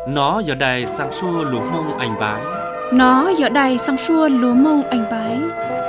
Nó giờ đây sang xua lúa mông anh bái. Nó giờ đây sang xua lúa mông anh bái.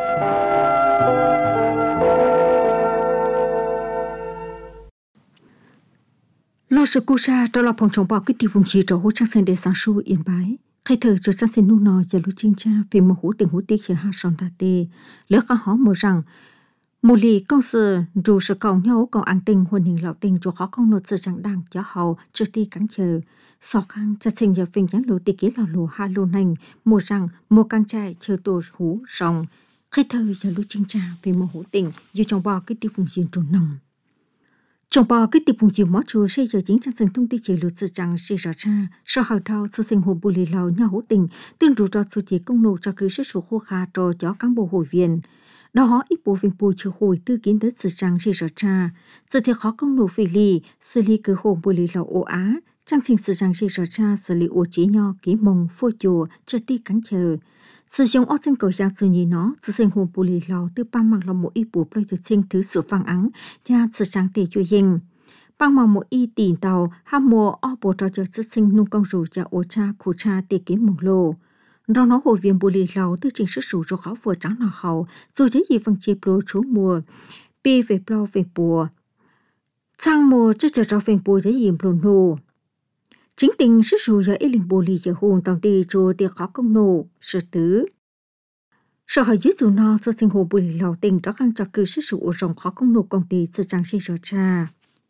Lo sự cố ra cho lo phòng chống bạo cái tiêu vùng chỉ cho hỗ trang sen để sang xua yên bái. Khai thở cho sang sen nu nọ giờ lúc chính cha vì một hữu tình hữu tiếc khi ha son ta tê. Lỡ cả họ một rằng một lì công sự dù sự cầu nhau cầu an tình hồn hình lão tình cho khó không nốt sự chẳng đang cho hậu chưa ti cắn chờ sọ khang cho sinh giờ phình nhắn lúa tì ký lò lúa ha lúa nành một rằng một căng trai chờ tổ hú rồng khai thơ giờ lúc chính cha vì một hữu tình dù trong bao cái tiêu vùng diện trồn nồng trong bao cái tiêu vùng diện mót chùa xây giờ chính trang sinh thông tin chỉ lúa sự chẳng xây ra cha sau hậu thao sự sinh hồ bù lì lào nhau hữu tình tương rủ cho sự chỉ công nô cho cứ sự số khô kha cho cán bộ hội viên đó ít bộ phim bùi chưa hồi tư kiến tới sự trang gì rõ cha sự thì khó công nổ phê ly xử lý cứ hồ bùi lì lầu ô á trang sinh sự trang gì rõ cha xử lý ô chỉ nho ký mông phô chùa cho ti cắn chờ sự giống ở trên cầu giang sự nhì nó sự sinh hồ bùi lì lầu từ ba mặt là một ít bộ plei thực sinh thứ sự phang ắng cha sự trang tề chui hình bằng mong một ít tiền tàu ham mua ở bộ trò chơi sự sinh nung công rủ cha ô cha khu cha tề ký mông lô đó nó hội viên bù lì lầu từ trình sức sủ cho khó vừa trắng nào hậu dù chế gì phần chi pro chú mùa pi về pro về bùa sang mùa chứ chờ cho về bùa chế gì pro nô chính tình sức sủ giờ ít linh bù lì giờ hồn tòng tì cho tiệc khó công nô sự tứ sợ hỏi dưới dù nó do sinh hồ bù lì lầu tình đó khăn cho cứ sức sủ ở rộng khó công nô công ty sự trang sĩ cho cha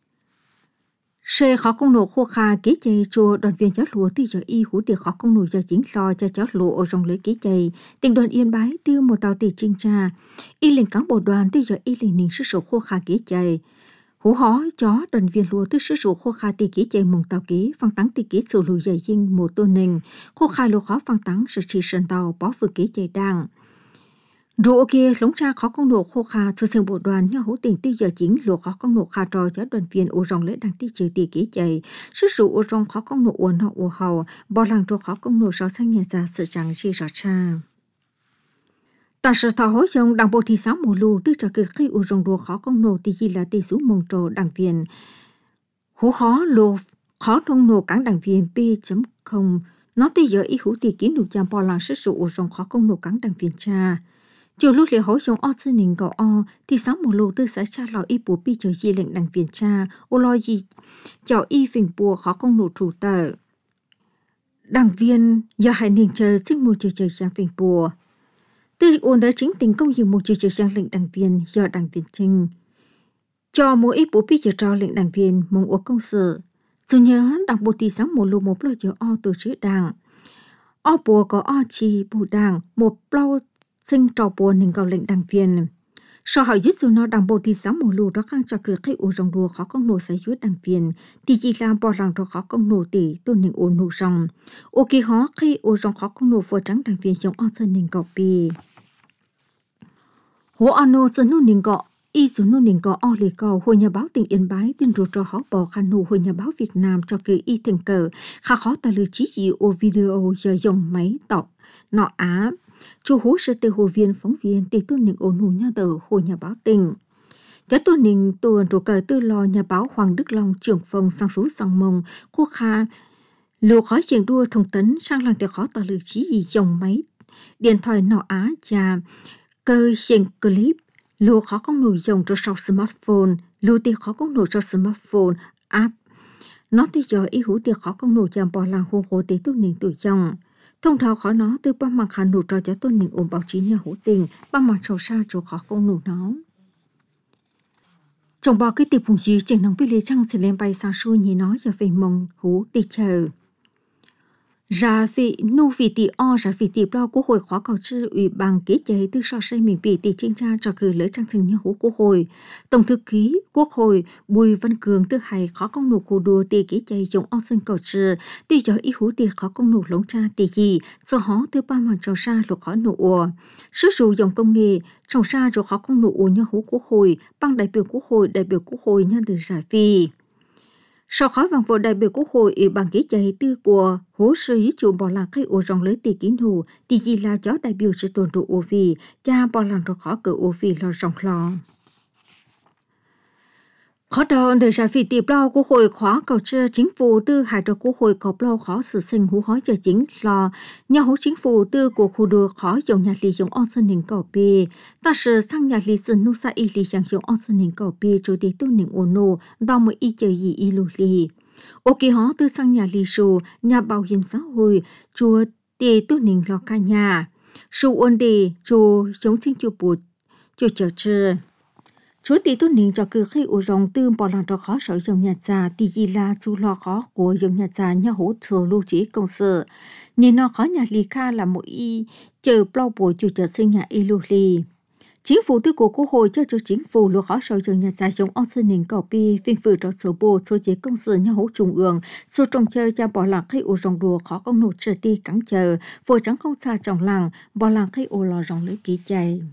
sẽ khó công nổ khô kha ký chạy cho đoàn viên giáo lúa từ giờ y hữu tiệc khó công nổ giờ chính lo cho giáo lúa ở trong lưới ký chạy tỉnh đoàn Yên Bái tiêu một tàu tỷ trinh tra y lên cán bộ đoàn từ giờ y lên nín sức số khô kha ký chạy hữu hó chó đoàn viên lúa từ sức số khô kha tỷ ký chạy mùng tàu ký phăng tắng tỷ ký số lúa dày dinh một tô nền khô kha lúa khó phăng tắng sự chỉ sơn tàu bó vừa ký chạy đang Rùa kia lống ra khó công nổ khô kha sự sinh bộ đoàn nhau hữu tình tư giờ chính lùa khó công nổ kha trò cho đoàn viên ô rong lễ đăng tí trừ tỷ ký chạy sức rủ ô rong khó công nổ uốn họ ô hầu bỏ làng trò khó công nổ sáu sang nhà già sự chẳng chi rõ cha ta sự thọ hối dòng đảng bộ thị xã mù lù tư trở cực khi ô rong đùa khó công nổ thì chỉ là tỷ số mông trò đảng viên hữu khó lùa khó thông nổ cán đảng viên p.0 nó tư giờ ý hữu tỷ kiến đủ chạm bỏ làng sức rủ ô rong khó công nổ cán đảng viên cha chiều lúc liệu hối trong o sư nình gạo o thì sáng một lô tư sẽ cha lò y bùa pi chờ di lệnh đằng viện cha ô lo gì cho y phình bùa khó công nổ chủ tờ đảng viên giờ hải nình chờ sinh một chờ sang phình bùa tư ôn đã chính tình công dụng một chờ sang lệnh đảng viên do đảng viện trình cho mỗi y bùa pi chờ trao lệnh đảng viên mong ô công sự dù nhớ đảng bộ thì sáng một lô một lô chờ o từ chữ đảng o bùa có o chi bùa đảng một lô sinh trò buồn nên cầu lệnh đảng viên sau hỏi dứt dù nó đảng bộ thì sáng mùa lù đó khang cho cửa khi u rong đùa khó công nổ xảy dưới đảng viên thì chỉ làm bỏ làng rồi khó công nổ tỷ tôn nên u nụ rong u kỳ khó khi u rong khó công nổ vừa trắng đảng viên giống on sơn nên cầu pi hồ ano sơn nô nên gọ y sơn nô nên gọ o lì cầu hồi nhà báo tỉnh Yên Bái tin rùa cho họ bỏ khăn nụ hồi nhà báo Việt Nam cho cứ y thành cờ khá khó ta lưu chí gì ô video giờ dùng máy tọc nọ á chú hú sẽ từ hội viên phóng viên thì tôi định ổn hù nhà tờ hồi nhà báo tỉnh giá tôi định tuần rồi cờ tư lo nhà báo Hoàng Đức Long trưởng phòng sang số sang mông khu kha lùa khói chuyện đua thông tấn sang làng tiệc khó tờ lưu chí gì dòng máy điện thoại nọ á và cơ chuyện clip lùa khó công nổi dòng cho sau smartphone lùa tiệc khó công nổi cho smartphone app nó thì giờ ý hữu tiệc khó công nổi chạm bỏ làng hô hồ tế tôi định tuổi dòng thông thạo khó nó từ ba mặt khăn nụ trò cho tôi mình ôm báo chí nhà hữu tình ba mặt sầu xa chỗ khó công nụ nó trong bao cái tiệp hùng gì trên nông bí lê trăng sẽ lên bay sang xuôi như nói và về mong hữu tì chờ ra vị nu vị tỷ o ra vị tỷ bao quốc hội khóa cầu chư ủy ban kế chế từ so xây mình bị tỷ chính tra cho cử lễ trang sinh nhà hữu quốc hội tổng thư ký quốc hội Bùi Văn Cường tư hay khó công nụ cổ đùa tỷ kế chế dùng o sinh cầu chư tỷ cho ý hữu tỷ khó công nụ lống tra tỷ gì do họ từ ba mặt trầu xa lục khó nụ ùa sức dù dùng công nghệ trồng xa rồi khó công nụ ùa nhà hữu quốc hội bằng đại biểu quốc hội nhân từ giải phi sau khói vàng vụ đại biểu quốc hội ủy ban kế chế tư của hố sư chủ bỏ làng khi ô rong lấy tỷ kín hù thì gì là chó đại biểu sự tồn trụ ô vì cha bỏ làng rồi khó cử ô vì lo rong lo Khó đầu để trả phí tiếp lao của hội khóa cầu chưa chính phủ tư hải trợ của hội cọp lao khó sự sinh hú hói cho chính là nhà hú chính phủ tư của khu đô khó dùng nhà lý dùng on sân nền cầu bì ta sử sang nhà lý sinh nụ xa y lý chẳng dùng on sân nền cầu bì cho đi tu nền ổn nô đau mới y chơi gì y lù lì ô kỳ hó tư sang nhà lý sù nhà bảo hiểm xã hội chùa tì tu nền lò ca nhà sù ổn đi chùa chống sinh chùa bụt chùa chờ chư chúa tỷ tu nín cho cứ khi u rong tư bỏ lòng cho khó sở dùng nhà già tỷ gì là chú lo khó của dùng nhà già nhà hỗ thừa lưu trí công sự nhìn nó khó nhà lì kha là mỗi y chờ bao bùa chủ chờ sinh nhà y lưu lì chính phủ tư của quốc hội cho chính phủ lo khó sở dùng nhà già giống ông sinh nín cầu pi phiên phử cho số bộ số chế công sự nhà hỗ trung ương số trồng chơi cho bỏ lòng khi u rong đùa khó công nổ chờ ti cắn chờ vừa trắng không xa trong làng bỏ lòng khi u lo rong lấy ký chạy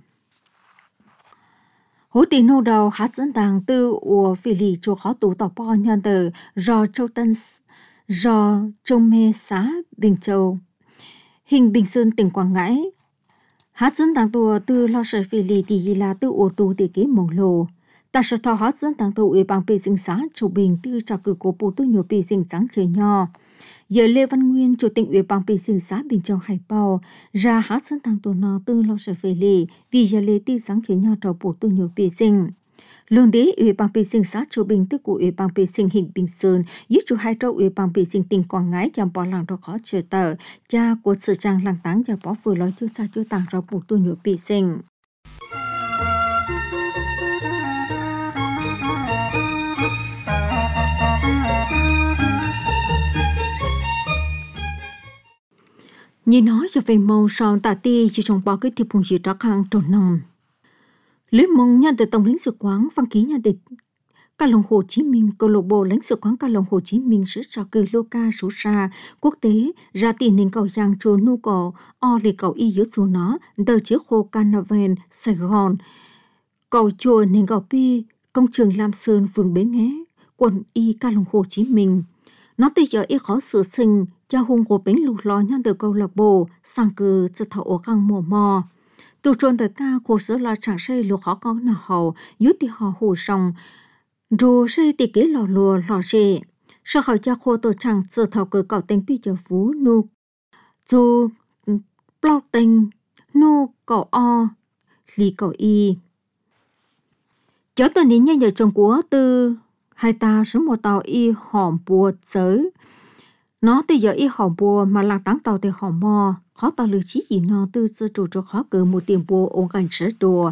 hữu tỷ nô đầu hát dẫn đàng tư của phi lì chùa khó tủ tỏ po nhân từ do châu tân do châu mê xã Bình Châu hình Bình Sơn tỉnh Quảng Ngãi hát dẫn đàng tùa tư lo sở phi lì thì là tư ô tù tỷ kế mông lồ ta sẽ thọ hát dẫn đàng tù ủy ban bì sinh xã Châu Bình tư cho cử của bộ tư nhiều bì sinh sáng trời nho giờ Lê Văn Nguyên chủ tịch ủy ban bì sinh xã Bình Châu Hải Bao ra hát dẫn đàng tù nó tư lo sở phi lì vì giờ Lê tư sáng trời nho cho bộ tư nhiều bì sinh lương đế ủy ban bì sinh xã Châu Bình tư của ủy ban bì sinh hình Bình Sơn giúp chủ hai châu ủy ban bì sinh tỉnh Quảng Ngãi nhằm bỏ làng đó khó chờ tờ cha của sự trang làng táng và bỏ vừa lo chưa xa chưa tàng cho bộ tư nhiều bì sinh nhìn nói cho về màu son tà ti chỉ trong bao cái thiệp phùng chỉ trắc hàng tròn nồng lưới mông nhận từ tổng lãnh sự quán văn ký nhận từ Ca Long Hồ Chí Minh câu lạc bộ lãnh sự quán Ca Long Hồ Chí Minh sẽ cho cử lô ca số xa quốc tế ra tiền nên cầu giang chùa nu cầu o lì cầu y yếu số nó tờ chiếc khô Carnival Sài Gòn cầu chùa nên cầu pi công trường Lam Sơn phường Bến Nghé quận y Ca Long Hồ Chí Minh nó bây giờ y khó sự sinh cha hùng của bến lụt lo nhân từ câu lạc bộ sang cử cho thầu ở gang mò mò từ trôn tới ca của sở là chẳng xây lụt khó có nào hậu dưới thì họ hồ sòng dù xây thì kế lò lùa lò xệ sau khỏi cha khô tổ chẳng giờ thầu cử cậu tên pi chờ phú nu dù bao tên nu cậu o lì cậu y chớ tuần ní nhân giờ chồng của từ hai ta số một tàu y hòm bùa giới nó từ giờ y hòm bùa mà làng táng tàu thì hòm mò khó tàu lừa chí gì nó từ sư chủ cho khó cử một tiền bùa ôn cảnh sửa đùa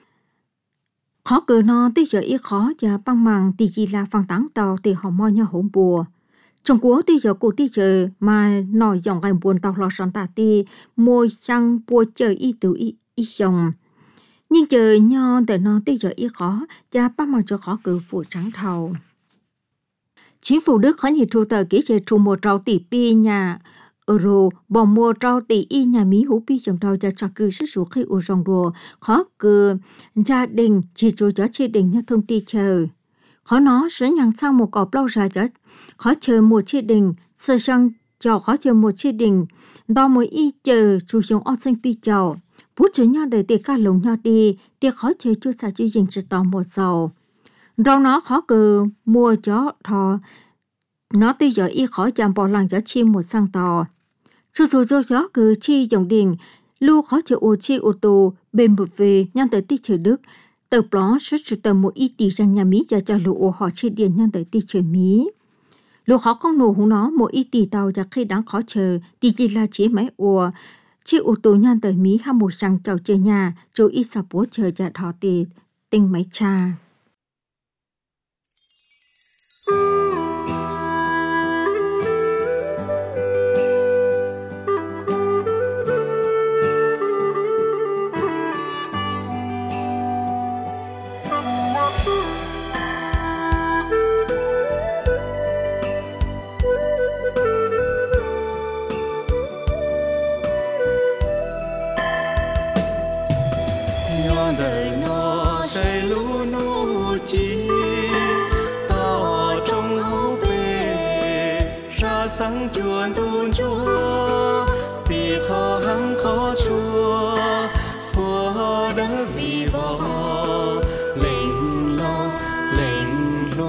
khó cử nó từ giờ y khó và băng màng thì chỉ là phăng táng tàu thì hòm mò nhau hòm bùa trong cuộc từ giờ cụ từ giờ mà nói dòng ngày buồn tàu lò son tà ti môi trăng bùa chờ y tự y sòng nhưng chờ nho để nó tới giờ y khó và bắt mặt cho khó cử phụ trắng thầu chính phủ Đức khó nhị trụ tờ ký chế trụ một trâu tỷ pi nhà euro bỏ mua trâu tỷ y nhà Mỹ hú pi chồng đầu cho cử sức số khi u rong đùa khó cử gia đình chỉ cho chế định như thông tin chờ khó nó sẽ nhận sang một cọp lâu dài cho khó chờ một chế định sơ sang cho khó chờ một chế định đó mới y chờ chủ dùng ôn sinh pi chầu bút chữ nhau để tiệc ca lồng nhau đi tiệc khó chơi chưa xa chưa dành sự tỏ một dầu rau nó khó cử mua chó thò nó tới giờ y khó chạm bỏ làng chó chim một sang tò sự cho chó cử chi dòng đình lưu khó chơi ô chi ô tô bên một về nhân tới tí chờ Đức tờ đó sẽ chủ tờ một y tỷ rằng nhà Mỹ cho lũ ô họ chi điện nhân tới tí chờ Mỹ lũ khó không nổ hú nó một y tỷ tàu cho khi đáng khó chờ thì chỉ là chế máy ùa chi ô tô nhân tới Mỹ hay một sang chào chơi nhà rồi y sạp bố chờ cho thọ tì tinh máy cha sáng chuồn tuôn chúa thì khó hăng khó chua phua đỡ vì vò lệnh lo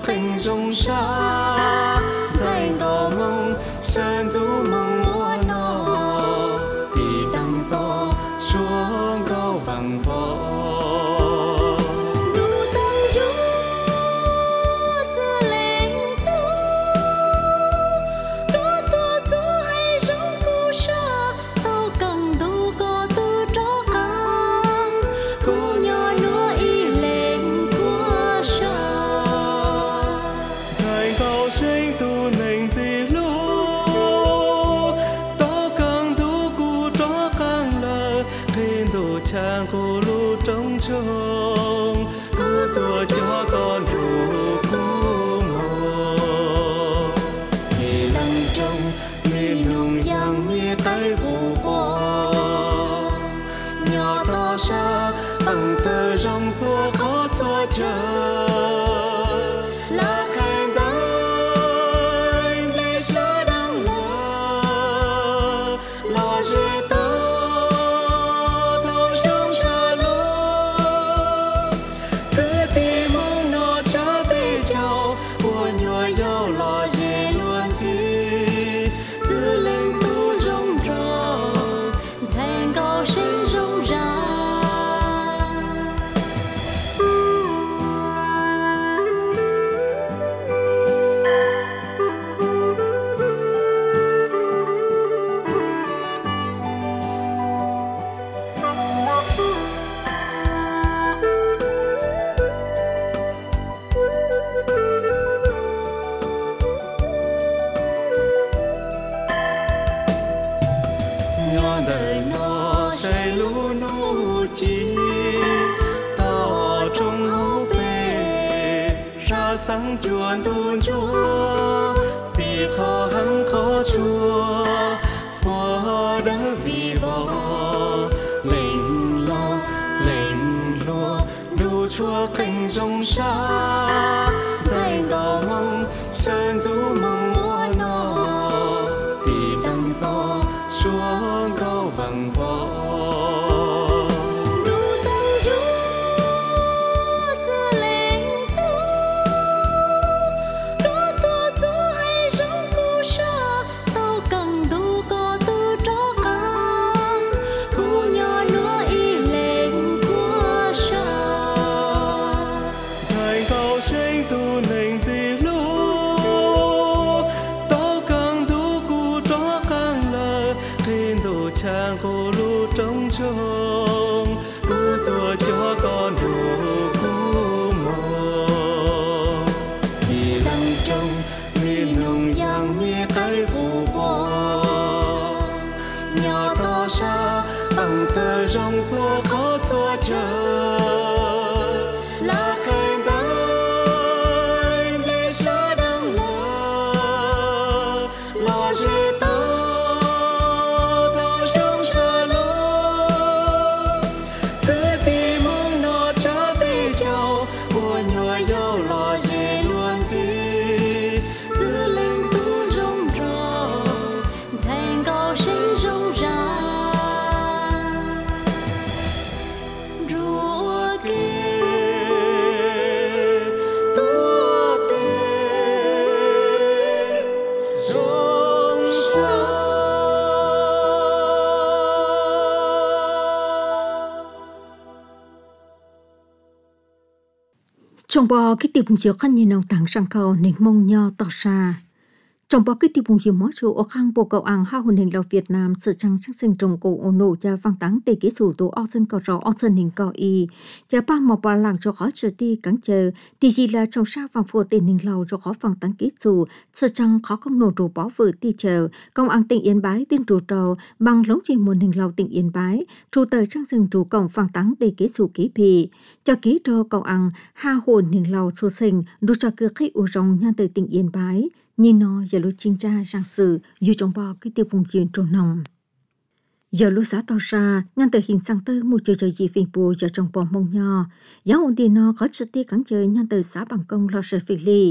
khinh rong xa dành cầu mong sơn du mong mua nó thì đăng to xuống câu vàng võ chàng cô lu trống trông cô tua cho con đủ cô mồ thì lăng trông mi nung yang mi tay hồ hoa nhỏ to xa bằng tờ rong xua khó xua chờ là khen tới để sơ đang lo dễ tới đời nó say lũ nụ chi tỏ trong hố bề ra sáng chuồn tuôn chúa thì khó hăng khó chua phó đỡ vì vò lệnh lo đủ chúa cành rong xa dành cầu mong sơn du mong mua nó thì đăng to xuống câu vàng võ đủ tâm du giờ lên tu du hay giống cu sa tao cần đủ có tu cho con cu nhỏ nữa y lên qua sa thành cầu sinh tu nền gì lú tao cần đủ cu cho con lờ khiến đồ chàng cô lu trống trông cô tua cho con đủ cô mồ thì lăng trông mi nung yang mi tay hồ hoa nhỏ to xa bằng tờ rong xua khó xua chờ là khen tới để sơ đang lo dễ tới trong bò cái tiệp chiếu khăn nhìn ông tàng sang cầu nền mông nho tỏ xa trong bò cái tiệp chiếu mó chủ ở khang bộ cầu ang hao nền lào Việt Nam sự trăng sắc sinh trồng cổ ổn nổ cha vang táng tề kỹ sử tổ ao dân cầu rò ao dân hình cầu y cha ba mò bà làng cho khó chờ ti cắn chờ thì chỉ là trong sa vang phù tên hình lào cho khó vang táng kỹ sử sự trăng khó không nổ đồ bó vợ ti chờ công an tỉnh Yên Bái tin trụ trò bằng lống chỉ một hình lào tỉnh Yên Bái trụ tờ trăng sinh trụ cổng vang táng tề kỹ sử kỹ phì cho kỹ trò cầu ang ha hồn hình lào số sinh đủ cho cửa khách u rong nhan từ tỉnh Yên Bái nhìn nó giờ lúc chính tra sang sử dù trong bò cái tiêu vùng chuyện trồn nòng giờ lúc xã to ra nhan từ hình sang tới một chơi gì phiền bù giờ trong bò mông nho giáo ổn tiền nó có trực tiếp cắn chơi nhan từ xã bằng công lo sợ phì lì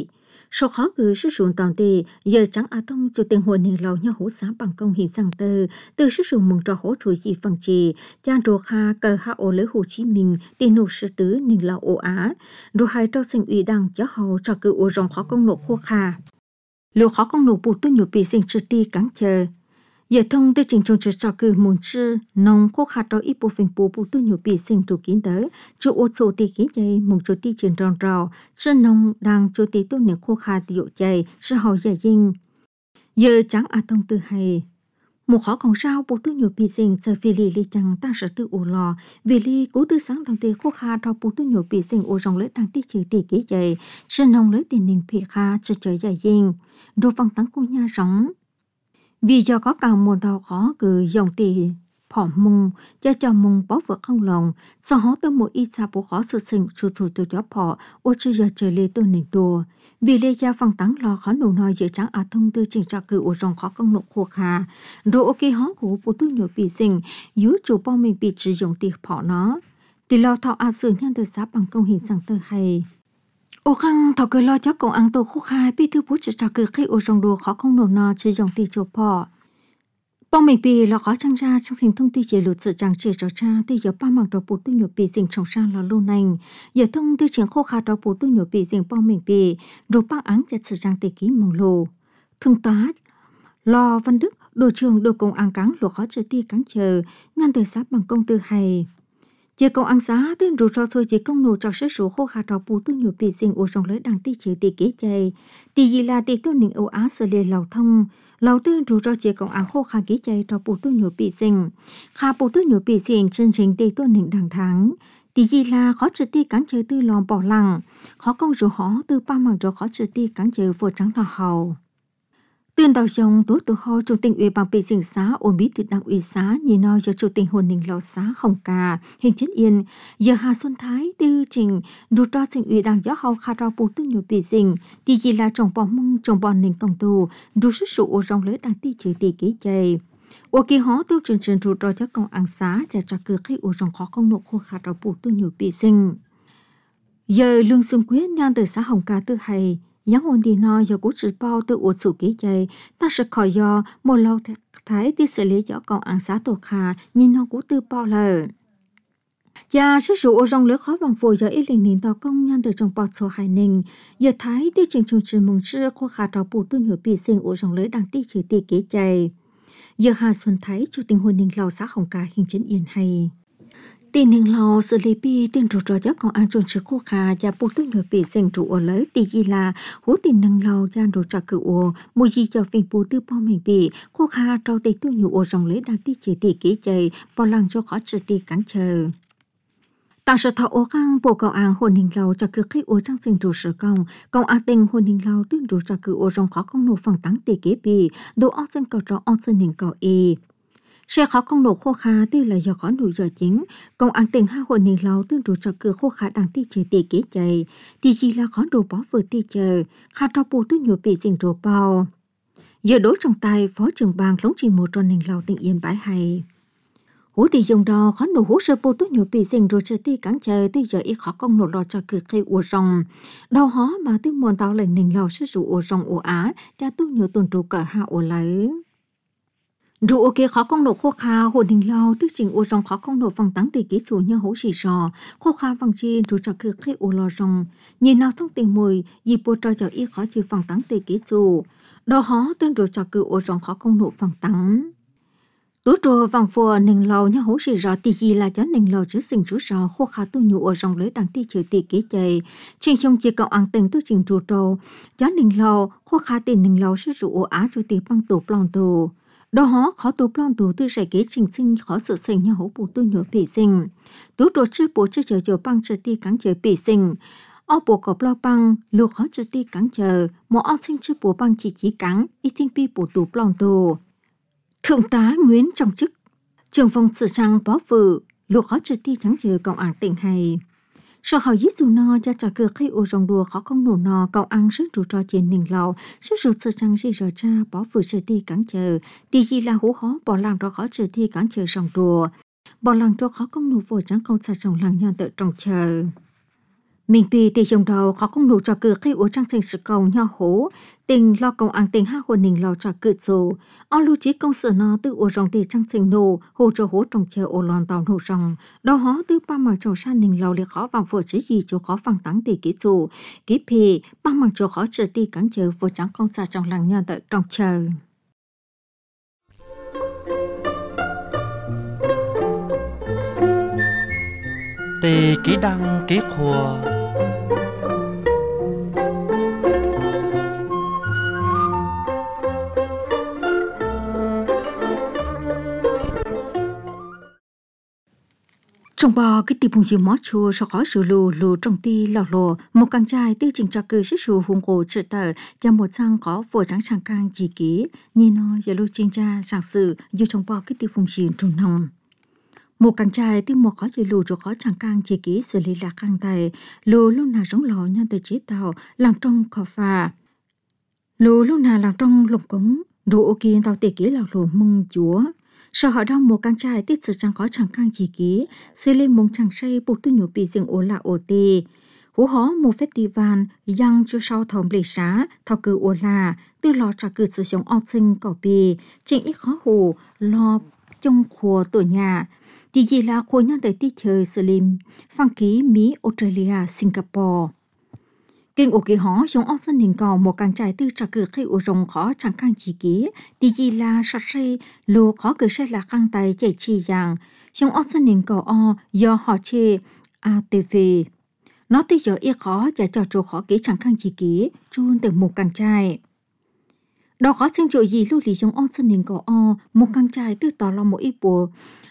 Sau khó cứ sử dụng toàn tì, giờ chẳng à thông cho tiền hồn niên lâu nhau hỗ sáng bằng công hình sang từ sử dụng mừng trò hỗ chuối gì phần trì, chan đồ kha cờ hạ ổ lưới Hồ Chí Minh, tiền nụ sư tứ niên lâu ổ Á, đồ hai trao sinh ủy đăng cho hầu cho cứ ổ rong khó công nộ khô kha. Liệu khó công nộ bù tu nhiều bị sinh trừ ti cắn chờ. Giờ thông tư trình trong cho cứ muốn chư nông khô khá đó ít bộ phim bù tu nhiều bị sinh trụ kín tới chỗ ô số tì ký dây mùng chỗ tì truyền rong rào chư nông đang chỗ tì tu niệm khô khá tì dụ dây chư hầu dạy dinh giờ chẳng à thông tư hay một khó còn sao bù tu nhiều bị sinh giờ phi lý chẳng ta sợ tư ủ lò vì lý cố tư sáng thông tì khô khá đó bù tu nhiều bị sinh ô rong lấy đang tì chữ tì ký dây chư nông lấy tiền niệm phì khá chư trời dạy dinh đồ văn tăng cô nha sống. Vì do có càng một đầu khó cứ dòng tì phỏng mông cho mông bó vợ không lòng sau đó tôi một ít xa bố khó sự sinh chủ từ đó phỏ ô chưa giờ trở lê tôi nền tùa vì lê gia phong tắng lo khó nụ nói giữa trắng à thông tư trình cho cử ô rong khó công nụ khô khá rồi ok hóng của bố tôi nhổ bị sinh yếu chủ bao mình bị chỉ dòng tì phỏ nó thì lo thọ à sự nhân từ xã bằng công hình sang tơ hay. Ô khăn thọ cười lo cho cậu ăn tô khúc khai bí thư bố chỉ cho cười khi ô rong đồ khó không nổ nọ chỉ dòng tì chỗ bỏ. Bọn mình bị lo khó trăng ra trong sinh thông tin chế luật sự chẳng chế cho cha thì giờ ba mạng đồ bố tu nhổ bị sinh trong sang lo lâu nành. Giờ thông tin trường khô khá đồ bố tu nhổ bị sinh bọn mình bị đồ bác án cho sự chẳng tì ký mong lô. Thương tá lo Văn Đức đồ trường đồ công an cáng lo khó trở ti cáng chờ ngăn từ sát bằng công tư hay. Chỉ công ăn giá tên rủ cho thôi chỉ công nô cho sức số khô khá trò bù tu nhiều bị sinh ô rong lấy đăng tí chế tì kế chay. Tì gì là tì tu nịnh âu á sơ lê lào thông. Lào tên rủ cho chỉ công ăn khô khá kế chay trò bù tu nhiều bị sinh. Khá bù tu nhiều bị sinh chân trình tì tu nịnh đằng tháng. Tì gì là khó trừ ti cắn chơi tư lòng bỏ lặng. Khó công rủ khó tư ba mạng rủ khó trừ ti cắn chơi vô trắng lò hầu. Tuyên tàu dòng tốt từ kho chủ tịch ủy ban bị sinh xã ổn bí thư đảng ủy xã nhìn nói cho chủ tịch hồn ninh lò xã Hồng Cà hình chiến yên giờ Hà Xuân Thái tư trình đủ cho sinh ủy đảng giáo hậu khá rau bù tư nhiều bị sinh thì chỉ là trồng bò mông trồng bò ninh công tù đủ sức sụ ô rong lấy đảng ti chữ tỷ ký chạy ô kỳ hó tiêu trình trình đủ cho công ăn xã và trả cược khi ô rong khó không nộp khô khá rau bù tư nhiều bị sinh giờ lương xung quyết nhan từ xã Hồng Cà tư hay giáng ôn đi nói do cú trừ bao từ uất sụ ký chạy ta sẽ khỏi do một lâu thái đi xử lý cho công an xã tổ khà nhìn nó cú từ bao lờ và sức sụ ô rong lứa khó bằng phổi do ít linh nín tàu công nhân từ trong bao số hải ninh giờ thái đi trình trùng trừ mừng chưa khô khá trò bù tu nhiều bị sinh ô rong lứa đang ti trừ ti ký chạy giờ Hà Xuân Thái chủ tịch hồn ninh lầu xã Hồng Cà hình chấn yên hay tin hình lò xử lý bi tin rủi ro cho công an chuẩn sự khô khá và buộc tôi nhớ bị sinh trụ ở lấy thì gì là hú tin nâng lò gian rủi ro cựu mùi gì cho phiền bù tư bao mình bị khô khá trao tì tôi nhiều ở dòng lấy đang tí chỉ tì ký chạy bao lăng cho khó sự tì cắn chờ tàng sự thọ ô khang bộ công an hồn hình lò cho cứ khi ô trang sinh rủi sự công an tình hồn hình lò tin rủi ro cựu dòng khó công nổ phần tăng tì ký bị đồ óc sinh cầu trò óc sinh hình cầu y sẽ khó công nổ khô khá tuy là do khó đủ giờ chính công an tỉnh hai hồn ninh lâu tương đủ cho cửa khô khá đang ti chế tỷ kế chạy thì chỉ là khó đủ bó vừa ti chờ khá cho bù tôi nhiều bị dình đồ bao giờ đổ trong tay phó trưởng bang lống chỉ một tròn ninh lâu tỉnh yên bãi hay hú thì dùng đó khó đủ hú sơ bù tôi nhiều bị dình rồi chờ ti cắn chờ tuy giờ ít khó công nổ lo cho cửa khi ua rong đau hó mà tương muôn tao lên ninh lâu sẽ rủ ua rong ua á cha tôi nhiều tuần trụ cỡ hạ ua lấy dù ok khó công nổ khô khá hồn hình lâu tức trình ô rong khó công nổ bằng tăng tỷ ký số như hỗ xì sò khô khá bằng chi dù cho cứ khi ô lo rong nhìn nào thông tình mùi dì bố cho cháu ít khó chịu bằng tăng tỷ ký số đó hó tên rồi cho cứ ô rong khó công nổ bằng tăng tú trô vàng phùa nình lâu như hỗ xì sò tỷ gì là cho nình lâu chứ sinh chú sò khô khá tu nhu ô rong lấy đăng tỷ chữ tỷ ký chạy trình xong chỉ cậu ăn tình tu trình trù trô cho nình lâu khô khá tỷ nình lâu sử dụng ô á chú tỷ bằng tủ plong tù đó hó khó tu plong tu tư sẽ kế trình sinh khó sự sinh như hố bù tu nhớ bị sinh tú đồ chữ bố chữ chờ băng chữ ti cắn chờ bị sinh ô bố có plong băng lưu khó chữ ti cắn chờ một ô sinh chữ bố băng chỉ cắn ít sinh pi bố tu plong tu thượng tá Nguyễn Trọng Chức trưởng phòng sự trang bó vụ lưu khó chữ ti cắn chờ công an tỉnh hay sau hỏi dít dù no cho trả cửa khi ô rong đùa khó không nổ no cậu ăn sức rủ cho trên nình lầu sức rủ sơ trăng gì rồi cha bỏ vừa chơi ti cắn chờ thì gì là hú hó bỏ làng đó khó chơi ti cắn chờ rong đùa bỏ làng cho khó không nổ vô trắng không xa rong làng nhân tự trồng chờ Mình bị tỷ dòng đầu khó không đủ cho cử khi uống trang thành sự cầu nho hố, tình lo công ăn tình ha hồn nình lo cho cử dù. Ông lưu trí công sự nó tự uống rong tỷ trang thành nô, hồ cho hố trong chờ ô lòn tàu nô rong. Đó hó tư ba mạng trò sa nình lo liệt khó vàng phổ trí gì cho khó vàng tắng tỷ kỹ dù. Kỹ phì, ba mạng trò khó trở tỷ cắn chờ vô trắng công xa trong làng nhân đợi trong chờ. Tê kỹ đăng kỹ khùa. Trong bò cái tiệm bùng gì mó chua so khó sửa lù trong ti lò lò một càng trai tiêu trình cho cư sức sù hùng cổ trợ tờ và một sang có vừa trắng sang càng chỉ ký như nó giờ lưu chuyên gia sản sự dù trong bò cái tiệm bùng gì trùng nòng một càng trai tiêu một khó chỉ lù cho khó chẳng càng chỉ ký xử lý lạc càng tài lù lúc nào giống lò nhân từ chế tàu làm trong cỏ phà lù lúc nào làm trong lồng cống đồ ô kiên tàu tỉ ký lò lù mông chúa. Sau họ đong một căn trai tiết sự chẳng có chẳng càng chỉ ký, xử lý mông chẳng say buộc tôi nhủ bị dừng ổ lạ ổ tì. Hú hó một festival yang cho sau thòng lệ xá, thao cử ổ lạ, tư lò trả cử sử dụng ọc sinh cỏ bì, chính ít khó hù, lo trong khùa tổ nhà. Thì gì là khối nhân tới tiết chơi xử lý phăng ký Mỹ, Australia, Singapore. Kinh ổ kỳ hó giống ốc dân hình cầu một càng trải tư trả cử khi ổ rồng khó chẳng càng chỉ ký, thì gì là sạch xây lô khó cử xe là căng tay chạy chi dạng, giống ốc dân hình cầu o do họ chê ATV. Nó tư giờ ít khó và cho chỗ khó ký chẳng càng chỉ ký, chun từ một càng trai. Đó khó sinh chỗ gì lưu lý giống ốc dân hình cầu o, một càng trai tư tỏ lo một ít bùa.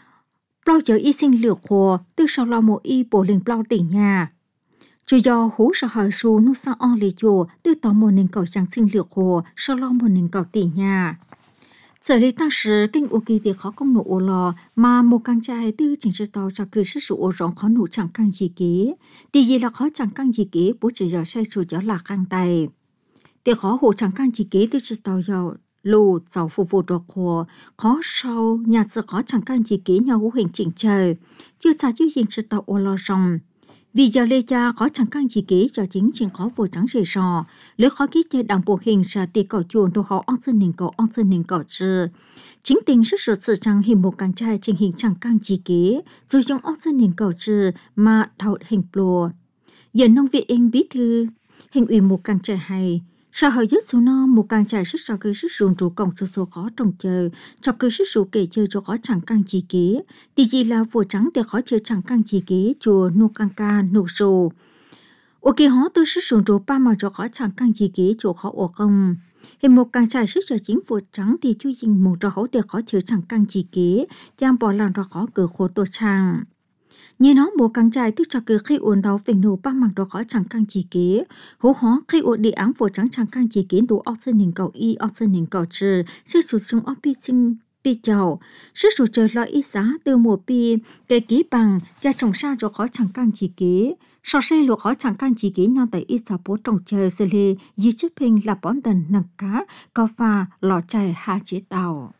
Bao giờ y sinh lược hồ, tư sau lo một ít bùa linh bao tỉnh nhà. Chủ do hú sở hỏi su nụ sa on lì chùa tư tỏ một nền cầu chẳng sinh lược hồ sau lo một nền cầu tỉ nhà. Sở lý tăng sử kinh ổ kỳ thì khó công nụ ổ lò mà một càng trai tư chính sự tàu cho cư sức sự ổ rộng khó nụ chẳng càng gì ký. Thì gì là khó chẳng càng gì ký bố chỉ giờ say chủ gió là càng tay. Thì khó hồ chẳng càng gì ký tư sự tàu giờ lù giàu phục vụ đọc hồ khó sau nhà sự khó chẳng càng gì ký nhau hữu hình chỉnh trời. Chưa xa chứ hình sự tàu ổ lò rộng. Vì giờ lê cha có chẳng càng chỉ ký cho chính chuyện khó vô trắng rì sò, lỡ khó ký chơi đảng bộ hình sa tì cầu chuồn đồ họ ong sơn nền cầu trừ. Chính tình sức sụt sự chẳng hình một càng trai trình hình chẳng càng chỉ ký, dù trong ong sơn nền cầu trừ mà đào hình plô. Giờ nông viện in bí thư, hình ủy một càng trai hay, sau hồi dứt số nó một càng trai sức sò cơ sức rùn trụ cổng số khó trồng chờ, cho cơ sức sụ kể chơi cho khó chẳng càng chỉ ký, thì gì là vô trắng để khó chơi chẳng càng chỉ ký chùa nô càng ca nô sù. Ô kỳ hó tôi sức rùn trụ ba mà cho khó chẳng càng chỉ ký chùa khó ổ công. Hình một càng trai sức cho chính vô trắng thì chui dình một cho khó để khó chơi chẳng càng chỉ ký, chàng bỏ làng cho khó cử khổ tổ trang. Như nó một càng trai tức cho cứ khi uốn đầu phình nổ ba mặt đó khó chẳng càng chỉ kế hố hó khi uốn địa áng phổ trắng chẳng càng chỉ kế đủ oxygen hình cầu y oxygen hình cầu trừ sức sụt xuống oxy sinh pi chậu sức sụt trời lo y giá từ mùa pi cây ký bằng cha trồng sa cho khó chẳng càng chỉ kế sau xây lúa khó chẳng càng chỉ kế nhau tại y xã bố trồng trời xử lý di chấp hình là bón đần nặng cá có pha lò chài hạ chế tàu.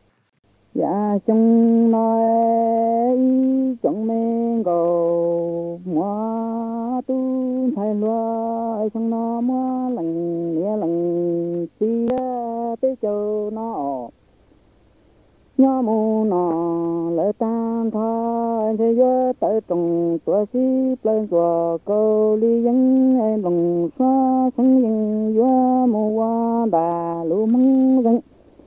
Dạ chung nói chung mình cầu mua tu thay loa chung nó mua lần nia lần xia tới châu nó nhớ mù nó lỡ tan thôi thế giới tới trồng tua xí lên chùa câu ly dân lòng xóa sân dân gió mù qua đà lũ măng dân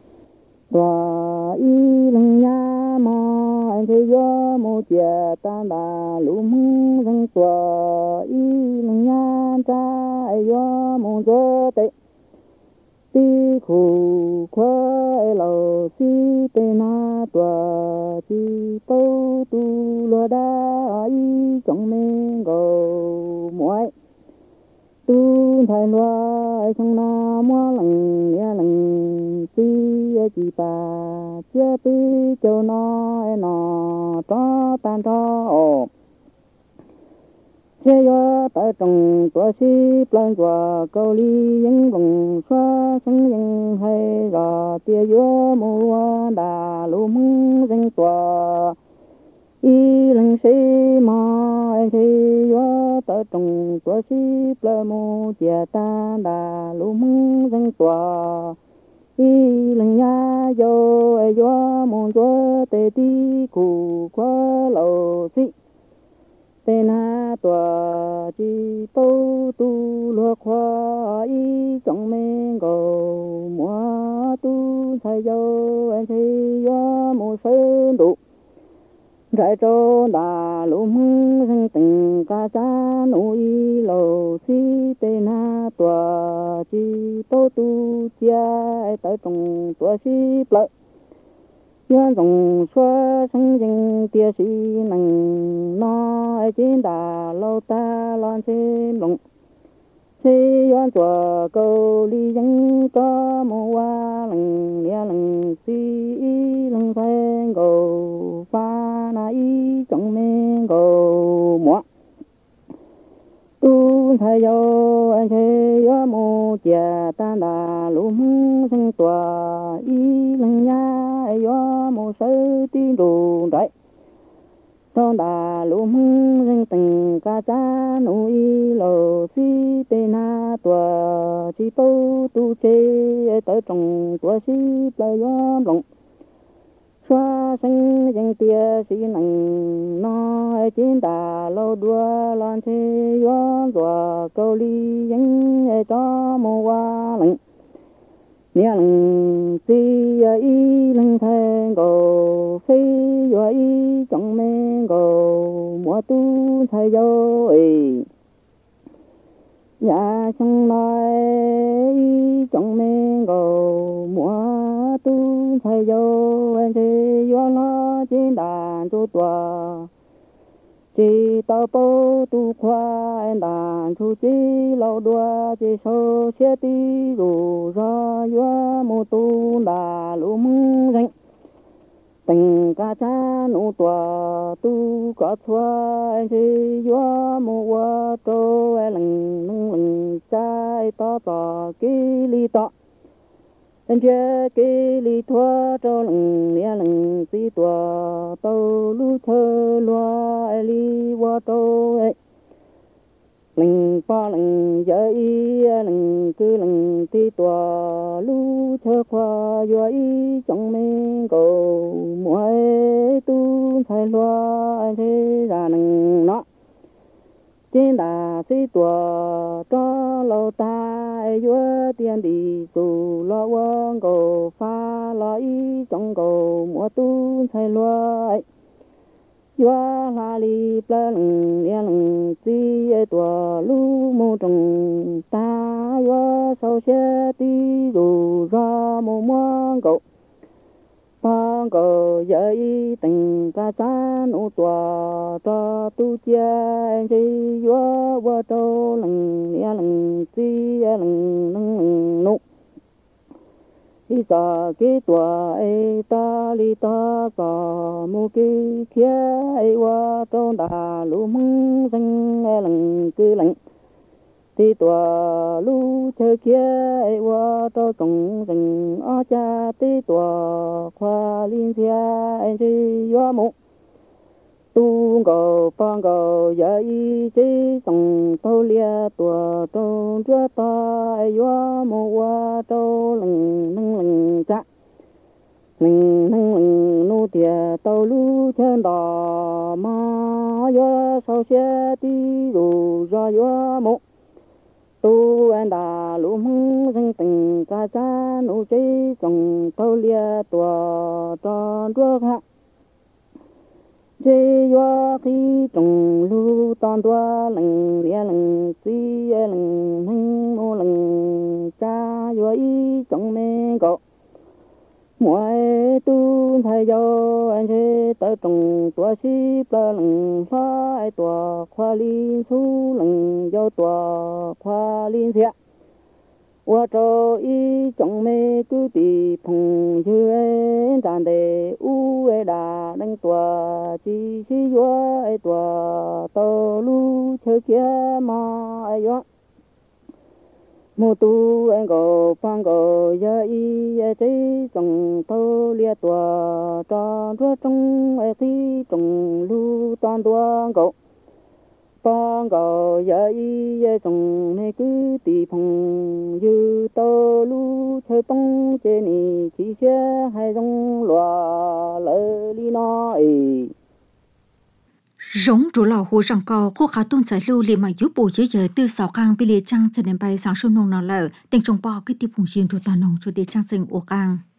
và y lần nhà mà anh thấy gió mù chia tan đà lũ măng dân và y lần nhà trái gió mù gió tệ ti khu khoe lầu si tê na tòa ti tâu tu lúa đá y trong mình gầu muối tu thay loa trong na mua lần nia lần ti chỉ ta chia ti châu nó cho tan cho chế yo tại trồng tua si plan tua câu ly những vòng xoa sông những hay gà tia yo mua đà lũ măng danh tua y lần si mà anh thì yo tới trồng tua xí bờ mù chia ta đà lũ mưng răng tua y lần nhà yo ai yo mong tua tê ti cụ qua lầu xí tên ha tua chỉ bao tu lúa khoa y trong men cầu mua tu thay yo anh thấy yo một sơn đủ rải trâu đà lũ mưng răng từng ca cha núi lầu xí tên ha tua chỉ bao tu chia tới trồng tua xí bờ yuan rong xóa sang danh tia xí nằng nó trên đà lâu ta loan trên lồng xí yuan chùa câu ly dân có mô hoa lằng lia lằng xí lằng phèn cầu pha na y trong men cầu mua tu thay yo anh thấy yo mô chia ta đà lũ mưng sinh tòa y lằng nha yo mô sơ tin đồ đại trong đà lũ mưng sinh tình ca cha núi lầu xí tê na tòa chỉ bao tu chê tới trong tòa xí plei yo lồng xóa sinh danh tia xí nằng nó trên đà lâu đua loan thế yo đùa câu ly danh cho mô hoa lạnh nia lạnh xí y lạnh thang cầu phi yo y trong men cầu mua tu thay yo nhà trong nói trong men cầu mua tu thay yo anh thế yo nó trên đàn tu tòa chỉ tao bao tu khoa anh đàn tu chỉ lâu đua chỉ số xe ti dù ra yo mô tu đà lũ mưng răng tình ca cha nụ tòa tu có thua anh thì yo mô qua trâu anh lằng trái to to kí li to anh chơi kí li thua trâu lằng nia lằng tí tòa tàu lú thơ loa ai li qua trâu ấy lằng pa lằng giờ y lằng cứ lằng tí tòa lú thơ khoa yo y trong men cầu muối tu thay loa anh thế ra nằng nó trên đà xí tòa cho lâu ta yo tiền đi dù lo quăng cầu pha lo y trong cầu mua tu thay loa yo la li plan nia lằng ti tòa lu mô trồng ta yo sau xe ti dù ra mô mua cầu phong cầu dậy tình ca cha nụ tòa cho tu chia anh chi yo qua trâu lằng nia lằng ti lằng lằng nụ đi sa cái tòa ấy ta li ta sa mu cái kia ấy qua trâu đà lũ mưng danh lằng cứ lằng thì tòa lũ chơi kia ấy qua trâu trồng rừng ở cha tí tòa khoa liên xia anh chi yo mu tu cầu phong cầu giờ y chỉ trồng tàu lia tòa trâu chúa ta yo mu qua trâu lằng lằng cha lằng nu tia tàu lũ chân đò mà yo sau xe tí dù ra yo mu tu anh đà lũ mưng răng tình ca cha nụ chế trồng tàu lia tòa tròn ruốc hạ chế yo khi trồng lũ toàn tua lằng lia lằng xí lằng hăng mô lằng cha yo y trồng mê cọ mỗi tu thay yo anh chế tới trồng tua xí bờ lằng phá tua khoa liên su lằng yo tua khoa liên thiệt qua trâu y trồng mê cứ bị phồng như ấy đàn đề u ấy đà đánh tua chỉ yo ấy tua tàu lu chơi kia mà ấy yo mô tu anh cầu phong cầu giờ y chế trồng tàu lia tua tròn chúa trong ấy thi trồng lu toàn tua cầu phong gò giờ y trong này cứ tì phong như tơ lu chơi bông chơi nì chỉ xe hay trong loa lỡ li nói giống rủ lò hồ rằng co khu khá tôn giải lưu liền mà giúp bù dưới giờ từ sáu càng bị liệt trăng cho đến bay sáng sớm nông nào lợ tình trong bò cái tiếp cùng xin cho ta nông cho đến trăng sinh ô càng